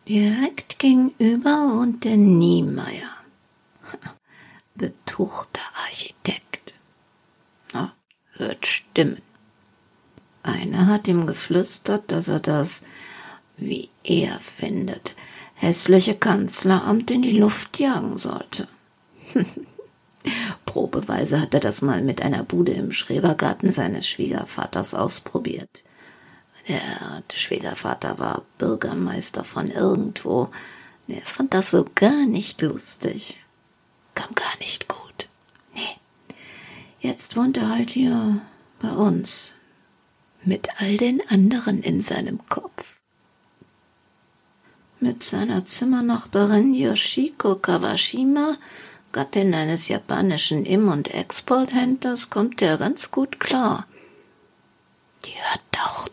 Direkt gegenüber wohnt der Niemeyer. Betuchter Architekt. Hört Stimmen. Einer hat ihm geflüstert, dass er das, wie er findet, hässliche Kanzleramt in die Luft jagen sollte. Probeweise hat er das mal mit einer Bude im Schrebergarten seines Schwiegervaters ausprobiert. Der Schwiegervater war Bürgermeister von irgendwo. Der fand das so gar nicht lustig. Kam gar nicht gut. Nee. Jetzt wohnt er halt hier bei uns. Mit all den anderen in seinem Kopf. Mit seiner Zimmernachbarin Yoshiko Kawashima, Gattin eines japanischen Im- und Exporthändlers, kommt er ganz gut klar. Die hört auch